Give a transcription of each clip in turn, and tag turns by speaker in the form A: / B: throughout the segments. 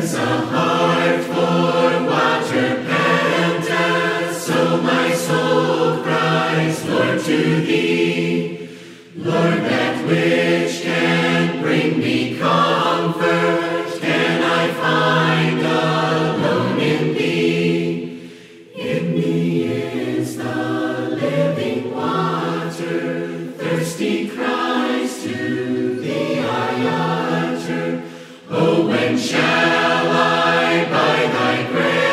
A: As a heart for water panteth, so my soul cries, Lord, to thee. Lord, that which can bring me comfort, can I find alone in thee. In thee is the living water, thirsty cries to thee I utter. Oh, when shall I by thy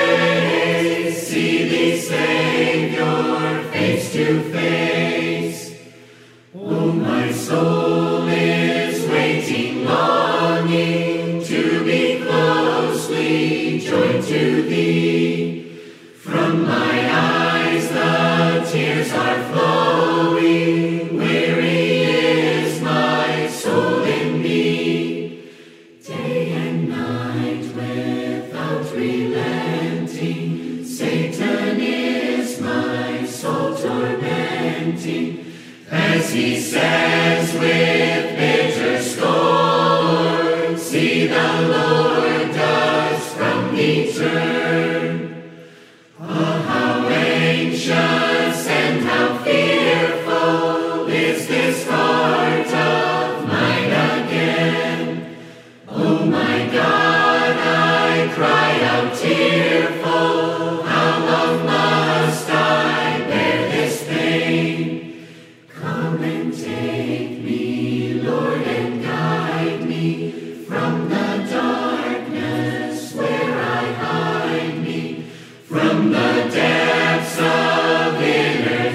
A: grace see thee, Savior, face to face? Oh, my soul is waiting, longing to be closely joined to thee. From my eyes the tears are flowing, weary is my soul in thee. Day and night without relenting, Satan is my soul tormenting. As he says with bitter scorn, see, the Lord does from thee turn. Ah, how anxious and how fearful is this heart of mine again. Oh, my God, I cry out tearful, how long must I bear this pain? Come and take me, Lord, and guide me from the darkness where I hide me, from the depths of inner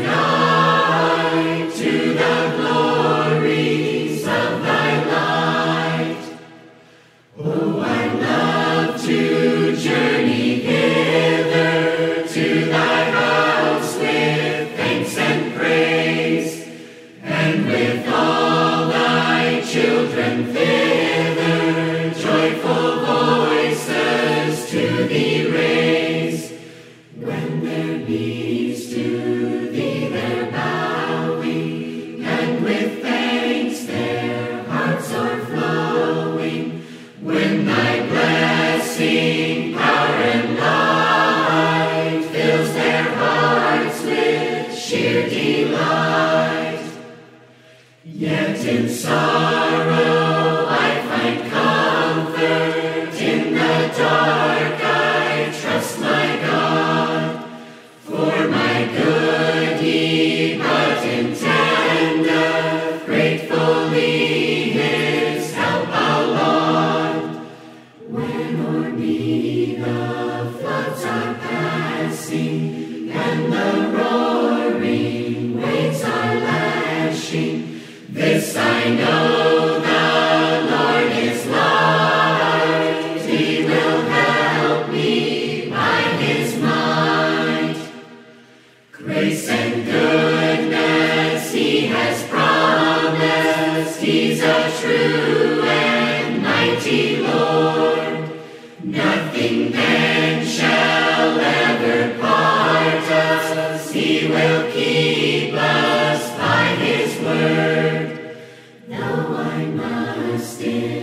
A: night to the glories of thy light. Oh, I love to journey hither to thy house with thanks and praise, and with all thy children thither joyful voices to thee raise. When their knees to thee they're bowing, and with thanks their hearts are flowing, when thy blessing, power, and light fills their hearts with sheer delight. Yet in sorrow I find comfort, in the dark I trust my God. For my good he but intendeth, gratefully his help I'll laud. When o'er me the floods are passing, and the roaring waves are lashing, this I know, the Lord is light. He will help me by his might. Grace and goodness he has promised, he's a true and mighty Lord. Nothing then shall ever part us, he will keep us by his word. Though I must